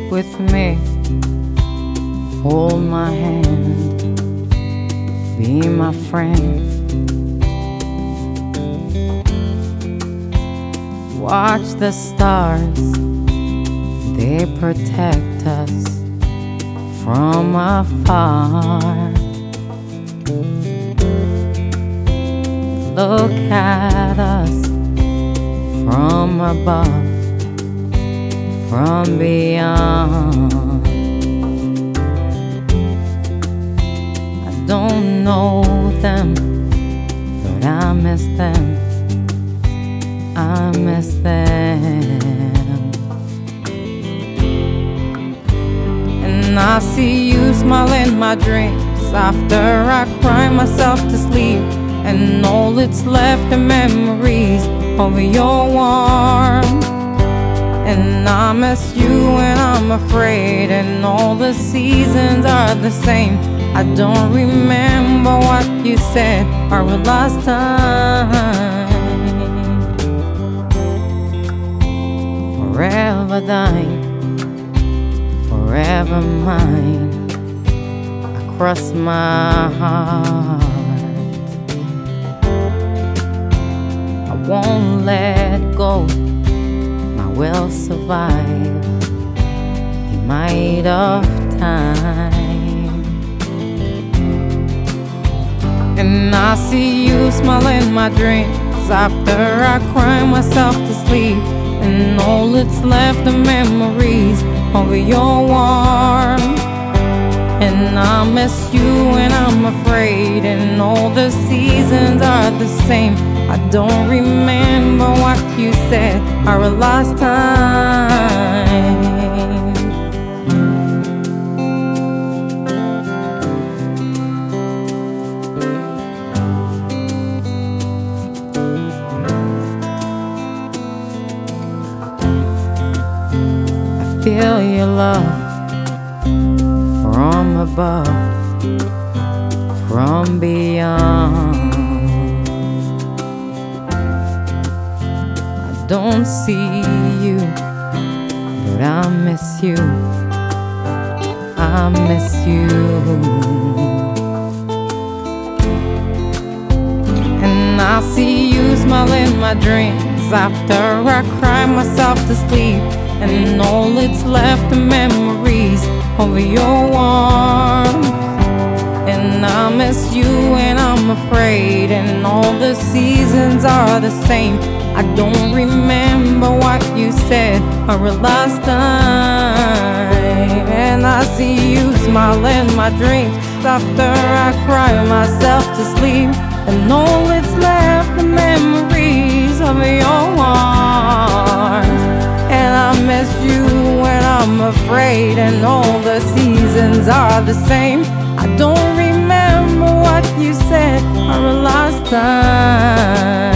with me. Hold my hand, be my friend. Watch the stars, they protect us from afar. Look at us from above, from beyond. I don't know them, but I miss them. I miss them. And I see you smile in my dreams after I cry myself to sleep. And all that's left are memories of your warmth. And I miss you when I'm afraid, and all the seasons are the same. I don't remember what you said our last time. Forever thine, forever mine, across my heart. I won't let go, I will survive the might of time. And I see you smile in my dreams after I cry myself to sleep. And all that's left are memories of your warmth. And I miss you when I'm afraid, and all the seasons are the same. I don't remember what you said our last time. I feel your love from above, from beyond. I don't see you, but I miss you. I miss you. And I see you smile in my dreams after I cry myself to sleep. And all that's left are memories of your warmth. And I miss you when I'm afraid, and all the seasons are the same. I don't remember what you said our last time. And I see you smile in my dreams after I cry myself to sleep. And all that's left are memories of your arms. And I miss you when I'm afraid, and all the seasons are the same. I don't remember what you said our last time.